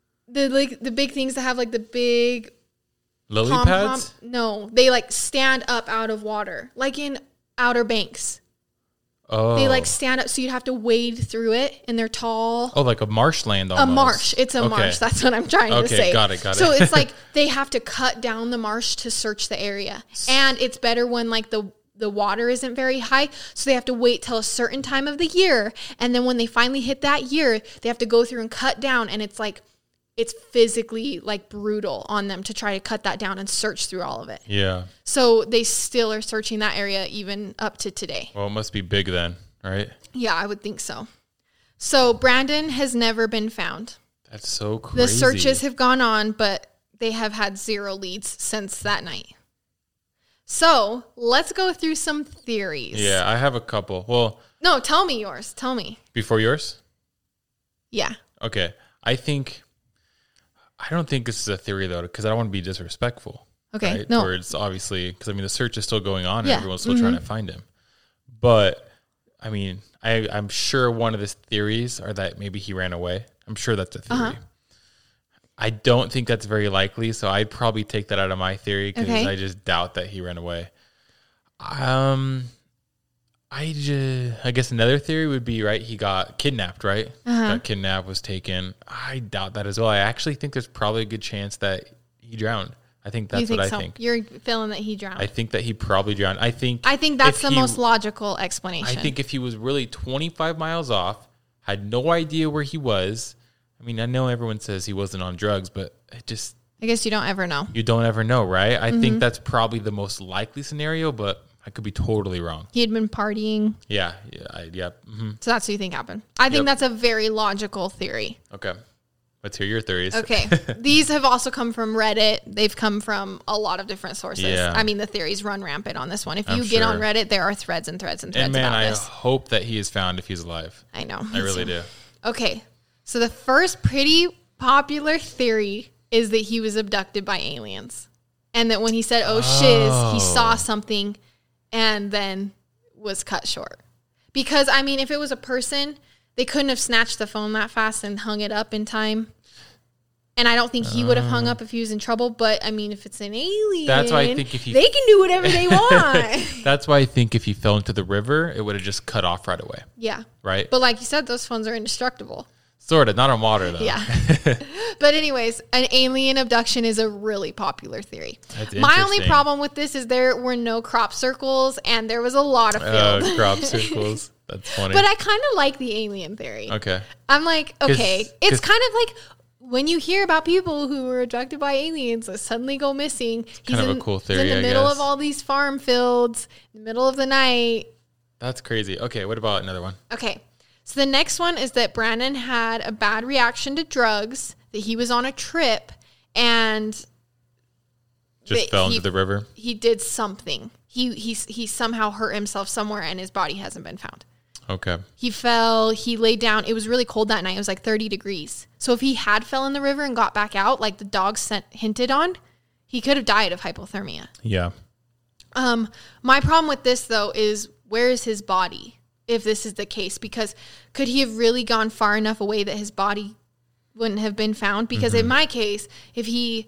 big things that have like the big lily pads? No, they like stand up out of water, like in Outer Banks. Oh. They like stand up, so you'd have to wade through it, and they're tall. Oh, like a marshland almost. A marsh. It's a marsh. That's what I'm trying to say. Got it. So it's like they have to cut down the marsh to search the area. And it's better when like the water isn't very high. So they have to wait till a certain time of the year. And then when they finally hit that year, they have to go through and cut down. And it's like, it's physically like brutal on them to try to cut that down and search through all of it. Yeah. So they still are searching that area even up to today. Well, it must be big then, right? Yeah, I would think so. So Brandon has never been found. That's so crazy. The searches have gone on, but they have had 0 leads since that night. So let's go through some theories. Yeah, I have a couple. Well, no, tell me yours. Tell me. Before yours? Yeah. Okay. I don't think this is a theory though, because I don't want to be disrespectful. Okay. Right? No. Towards obviously, because I mean the search is still going on and Yeah. everyone's still trying to find him. But I mean, I'm sure one of his theories are that maybe he ran away. I'm sure that's a theory. I don't think that's very likely, so I'd probably take that out of my theory because I just doubt that he ran away. I guess another theory would be, right, he got kidnapped, right? Got kidnapped, was taken. I doubt that as well. I actually think there's probably a good chance that he drowned. I think that's what I think. You're feeling that he drowned. I think that he probably drowned. I think that's the most logical explanation. I think if he was really 25 miles off, had no idea where he was. I mean, I know everyone says he wasn't on drugs, but I guess you don't ever know. You don't ever know, right? I think that's probably the most likely scenario, but I could be totally wrong. He had been partying. Yeah. So that's what you think happened. I think that's a very logical theory. Okay. Let's hear your theories. Okay. These have also come from Reddit. They've come from a lot of different sources. Yeah. I mean, the theories run rampant on this one. If you get on Reddit, there are threads and threads and threads and man, about this. I hope that he is found if he's alive. I know. I really do. Okay. So the first pretty popular theory is that he was abducted by aliens. And that when he said, oh, shiz, he saw something and then was cut short. Because, I mean, if it was a person, they couldn't have snatched the phone that fast and hung it up in time. And I don't think he would have hung up if he was in trouble. But, I mean, if it's an alien, that's why I think if they can do whatever they want. That's why I think if he fell into the river, it would have just cut off right away. Yeah. Right? But like you said, those phones are indestructible. Sort of. Not on water, though. Yeah. But anyways, an alien abduction is a really popular theory. That's My only problem with this is there were no crop circles and there was a lot of field. Crop circles. That's funny. But I kind of like the alien theory. Okay. I'm like, okay. It's kind of like when you hear about people who were abducted by aliens that suddenly go missing. Kind of a cool theory, He's in the middle of all these farm fields, in the middle of the night. That's crazy. Okay, what about another one? Okay. So the next one is that Brandon had a bad reaction to drugs, that he was on a trip and just fell into the river. He did something. He somehow hurt himself somewhere and his body hasn't been found. Okay. He fell, he laid down. It was really cold that night. It was like 30 degrees. So if he had fell in the river and got back out, like the dogs hinted on, he could have died of hypothermia. Yeah. My problem with this though is where is his body? If this is the case, because could he have really gone far enough away that his body wouldn't have been found? Because in my case, if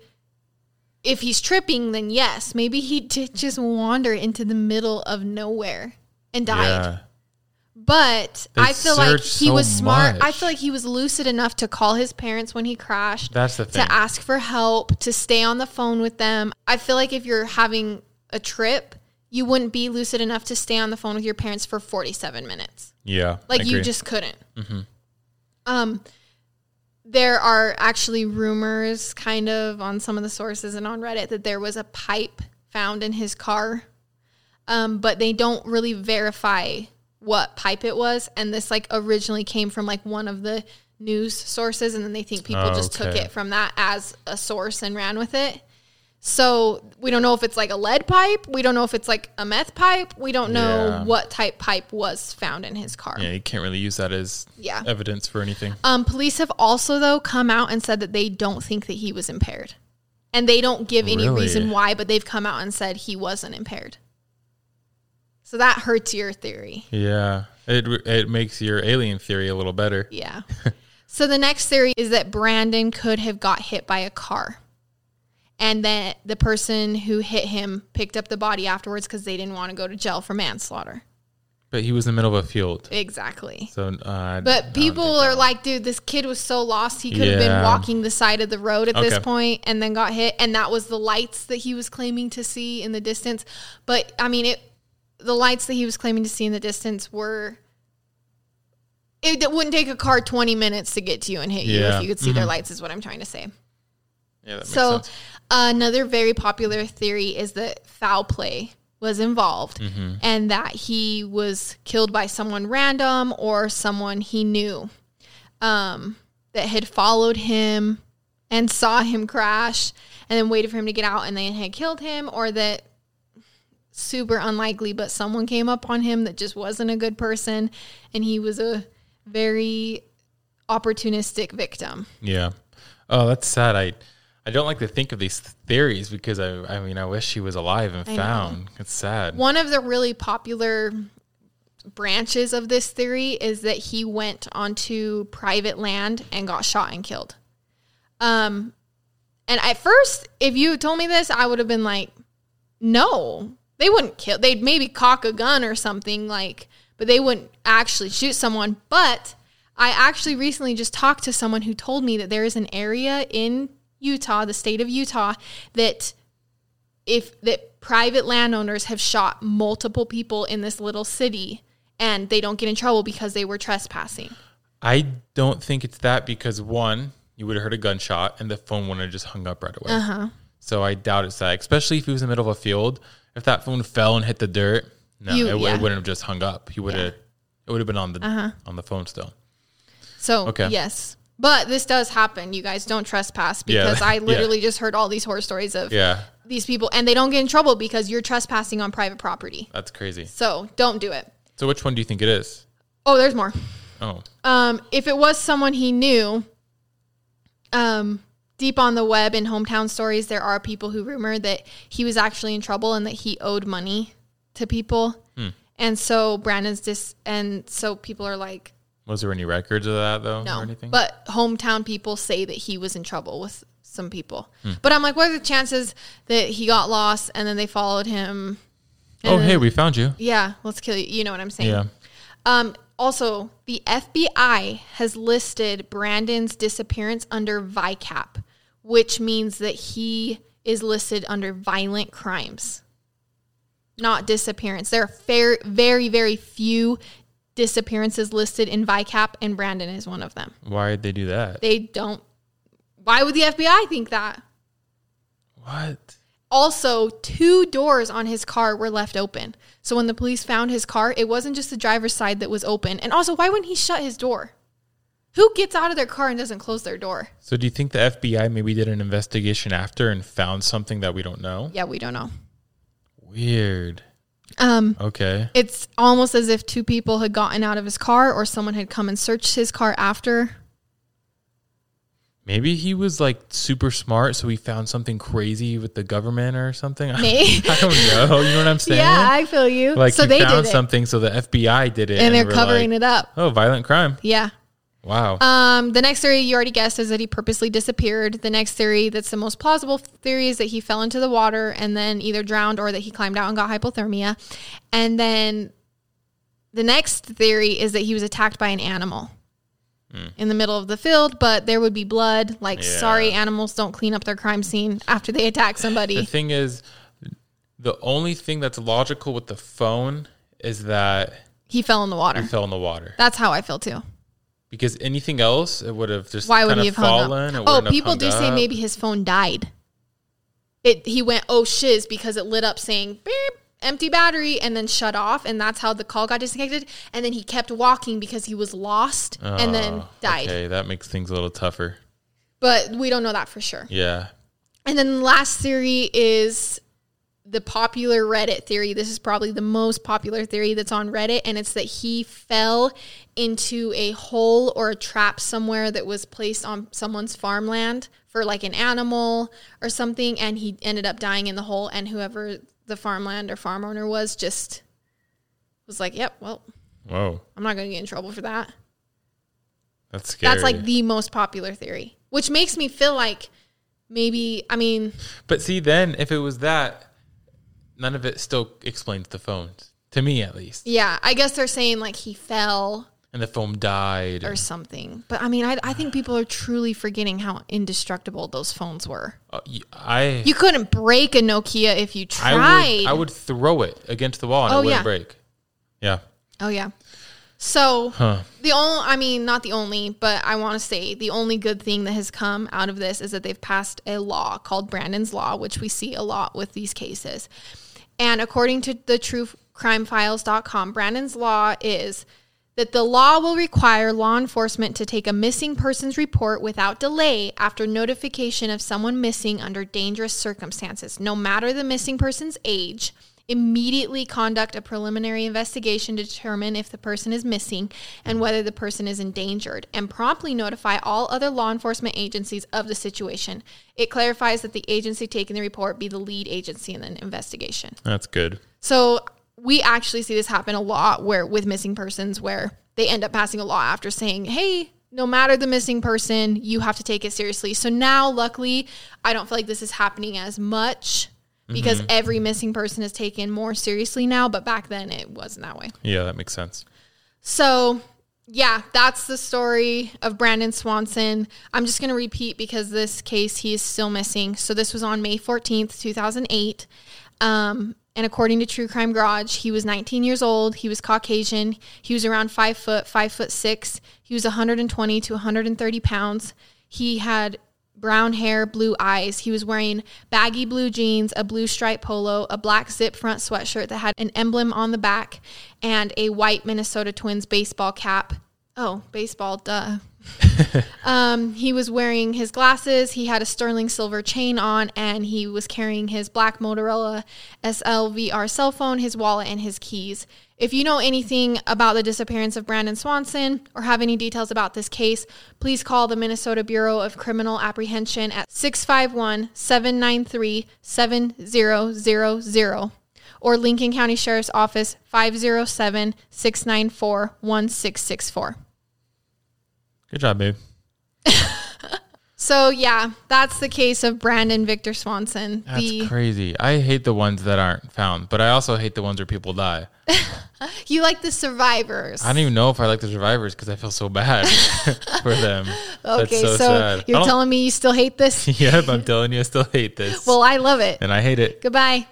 he's tripping, then yes, maybe he did just wander into the middle of nowhere and died. Yeah. But I feel like he was smart. I feel like he was lucid enough to call his parents when he crashed. That's the thing. To ask for help, to stay on the phone with them. I feel like if you're having a trip, you wouldn't be lucid enough to stay on the phone with your parents for 47 minutes. Yeah. Like you just couldn't. Mm-hmm. There are actually rumors kind of on some of the sources and on Reddit that there was a pipe found in his car. But they don't really verify what pipe it was. And this like originally came from like one of the news sources. And then they think people just took it from that as a source and ran with it. So we don't know if it's like a lead pipe. We don't know if it's like a meth pipe. We don't know what type pipe was found in his car. Yeah, you can't really use that as evidence for anything. Police have also, though, come out and said that they don't think that he was impaired. And they don't give any reason why, but they've come out and said he wasn't impaired. So that hurts your theory. Yeah, it makes your alien theory a little better. Yeah. So the next theory is that Brandon could have got hit by a car. And that the person who hit him picked up the body afterwards because they didn't want to go to jail for manslaughter. But he was in the middle of a field. Exactly. So, but people are like, dude, this kid was so lost. He could have been walking the side of the road at this point and then got hit. And that was the lights that he was claiming to see in the distance. But I mean, the lights that he was claiming to see in the distance were, it wouldn't take a car 20 minutes to get to you and hit you if you could see their lights, is what I'm trying to say. Yeah, that makes sense. Another very popular theory is that foul play was involved and that he was killed by someone random or someone he knew that had followed him and saw him crash and then waited for him to get out and then had killed him, or that, super unlikely, but someone came up on him that just wasn't a good person and he was a very opportunistic victim. Yeah. Oh, that's sad. I don't like to think of these theories because I mean, I wish he was alive and found. It's sad. One of the really popular branches of this theory is that he went onto private land and got shot and killed. And at first, if you told me this, I would have been like, no, they wouldn't kill. They'd maybe cock a gun or something, but they wouldn't actually shoot someone. But I actually recently just talked to someone who told me that there is an area in Utah, the state of Utah, that private landowners have shot multiple people in this little city and they don't get in trouble because they were trespassing. I don't think it's that, because one, you would have heard a gunshot and the phone wouldn't have just hung up right away. So I doubt it's that, especially if he was in the middle of a field. If that phone fell and hit the dirt, it wouldn't have just hung up. He would have, it would have been on the phone still. So yes. But this does happen. You guys don't trespass, because I literally just heard all these horror stories of these people, and they don't get in trouble because you're trespassing on private property. That's crazy. So don't do it. So which one do you think it is? Oh, there's more. Oh. If it was someone he knew, deep on the web in hometown stories, there are people who rumor that he was actually in trouble and that he owed money to people. And so and so people are like, was there any records of that, though? No, or anything? But hometown people say that he was in trouble with some people. But I'm like, what are the chances that he got lost and then they followed him? Hey, we found you. Yeah, let's kill you. You know what I'm saying? Yeah. Also, the FBI has listed Brandon's disappearance under VICAP, which means that he is listed under violent crimes, not disappearance. There are very, very few disappearances listed in VICAP, and Brandon is one of them. Why did they do that? Why would the FBI think that? What? Also, 2 doors on his car were left open. So when the police found his car, it wasn't just the driver's side that was open. And also, why wouldn't he shut his door? Who gets out of their car and doesn't close their door? So do you think the FBI maybe did an investigation after and found something that we don't know? Yeah, we don't know. Weird. Okay. It's almost as if 2 people had gotten out of his car, or someone had come and searched his car after. Maybe he was like super smart, so he found something crazy with the government or something. Maybe. I don't know. You know what I'm saying? Yeah, I feel you. Like, so they they found did something, so the FBI did it, and they're covering it up. Oh, violent crime. Yeah. Wow. The next theory you already guessed is that he purposely disappeared. The next theory, that's the most plausible theory, is that he fell into the water and then either drowned or that he climbed out and got hypothermia. And then the next theory is that he was attacked by an animal in the middle of the field, but there would be blood. Sorry, animals don't clean up their crime scene after they attack somebody. The thing is, the only thing that's logical with the phone is that he fell in the water. That's how I feel too. Because anything else, it would have just Why would he have fallen. Hung up? People do say maybe his phone died. He went, oh shiz, because it lit up saying beep, empty battery, and then shut off, and that's how the call got disconnected. And then he kept walking because he was lost and then died. Okay, that makes things a little tougher. But we don't know that for sure. Yeah. And then the last theory is the popular Reddit theory. This is probably the most popular theory that's on Reddit, and it's that he fell into a hole or a trap somewhere that was placed on someone's farmland for like an animal or something, and he ended up dying in the hole, and whoever the farmland or farm owner was just was like, yep, well, whoa, I'm not going to get in trouble for that. That's scary. That's like the most popular theory, which makes me feel like maybe, I mean... But see, then if it was that, none of it still explains the phones. To me, at least. Yeah, I guess they're saying like he fell And the foam died. or something. But I mean, I think people are truly forgetting how indestructible those phones were. You couldn't break a Nokia if you tried. I would throw it against the wall and it wouldn't break. Yeah. Oh, yeah. So not the only, but I want to say the only good thing that has come out of this is that they've passed a law called Brandon's Law, which we see a lot with these cases. And according to the truecrimefiles.com, Brandon's Law is that the law will require law enforcement to take a missing persons report without delay after notification of someone missing under dangerous circumstances, no matter the missing person's age. Immediately conduct a preliminary investigation to determine if the person is missing and whether the person is endangered, and promptly notify all other law enforcement agencies of the situation. It clarifies that the agency taking the report be the lead agency in the investigation. That's good. So we actually see this happen a lot with missing persons, where they end up passing a law after saying, hey, no matter the missing person, you have to take it seriously. So now, luckily, I don't feel like this is happening as much because every missing person is taken more seriously now, but back then it wasn't that way. Yeah, that makes sense. So, yeah, that's the story of Brandon Swanson. I'm just going to repeat because this case, he is still missing. So this was on May 14th, 2008. And according to True Crime Garage, he was 19 years old. He was Caucasian. He was around 5 foot, 5'6". He was 120 to 130 pounds. He had brown hair, blue eyes. He was wearing baggy blue jeans, a blue striped polo, a black zip front sweatshirt that had an emblem on the back, and a white Minnesota Twins baseball cap. Oh, baseball, duh. He was wearing his glasses. He had a sterling silver chain on, and he was carrying his black Motorola SLVR cell phone, his wallet, and his keys. If you know anything about the disappearance of Brandon Swanson or have any details about this case, please call the Minnesota Bureau of Criminal Apprehension at 651-793-7000 or Lincoln County Sheriff's Office 507-694-1664. Good job, babe. So, yeah, that's the case of Brandon Victor Swanson. That's crazy. I hate the ones that aren't found, but I also hate the ones where people die. You like the survivors. I don't even know if I like the survivors because I feel so bad for them. Okay, That's so sad. You're telling me you still hate this? Yep, I'm telling you I still hate this. Well, I love it. And I hate it. Goodbye.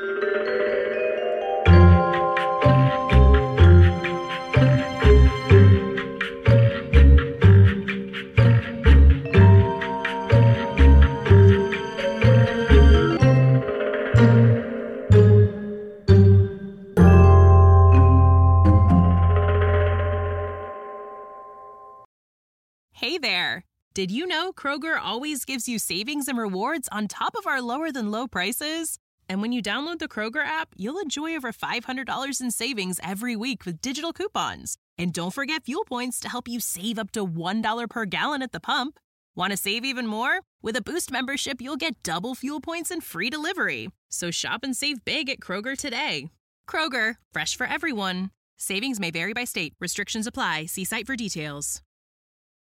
Hey there. Did you know Kroger always gives you savings and rewards on top of our lower-than-low prices? And when you download the Kroger app, you'll enjoy over $500 in savings every week with digital coupons. And don't forget fuel points to help you save up to $1 per gallon at the pump. Want to save even more? With a Boost membership, you'll get double fuel points and free delivery. So shop and save big at Kroger today. Kroger, fresh for everyone. Savings may vary by state. Restrictions apply. See site for details.